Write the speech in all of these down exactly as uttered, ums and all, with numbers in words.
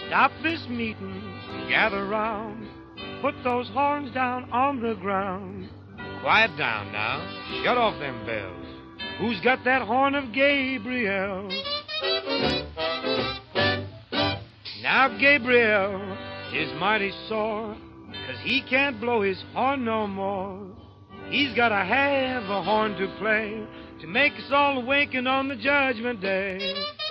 Stop this meeting, gather round, put those horns down on the ground. Quiet down now, shut off them bells. Who's got that horn of Gabriel? Now Gabriel is mighty sore, 'cause he can't blow his horn no more. He's gotta have a horn to play to make us all awaken on the judgment day.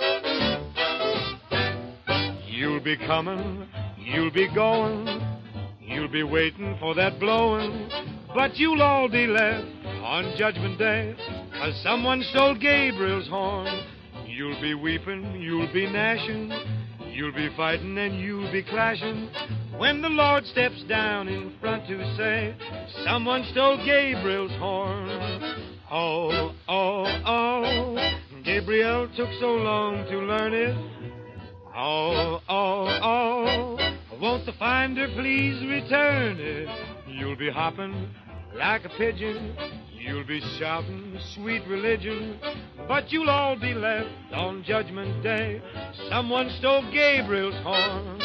You'll be coming, you'll be going, you'll be waiting for that blowing, but you'll all be left on judgment day, 'cause someone stole Gabriel's horn. You'll be weeping, you'll be gnashing, you'll be fighting and you'll be clashing when the Lord steps down in front to say, someone stole Gabriel's horn. Oh, oh, oh, Gabriel took so long to learn it. Oh, oh, oh, won't the finder please return it? You'll be hopping like a pigeon, you'll be shouting sweet religion, but you'll all be left on Judgment Day. Someone stole Gabriel's horn.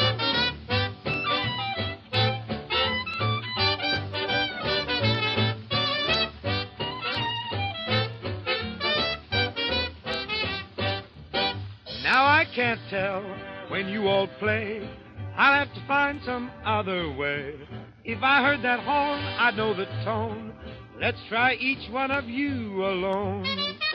Now I can't tell when you all play, I'll have to find some other way. If I heard that horn, I'd know the tone. Let's try each one of you alone.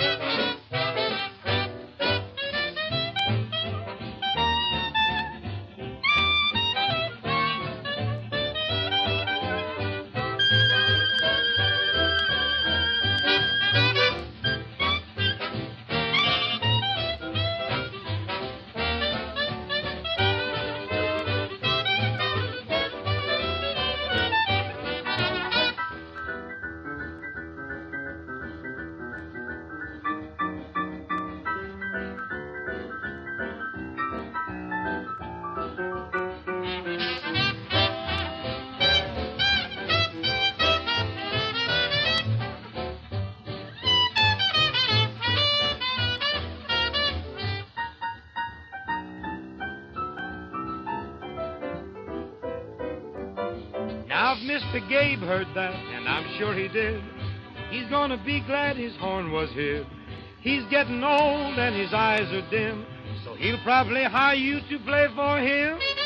Now if Mister Gabe heard that, and I'm sure he did, he's gonna be glad his horn was hid. He's getting old and his eyes are dim, so he'll probably hire you to play for him.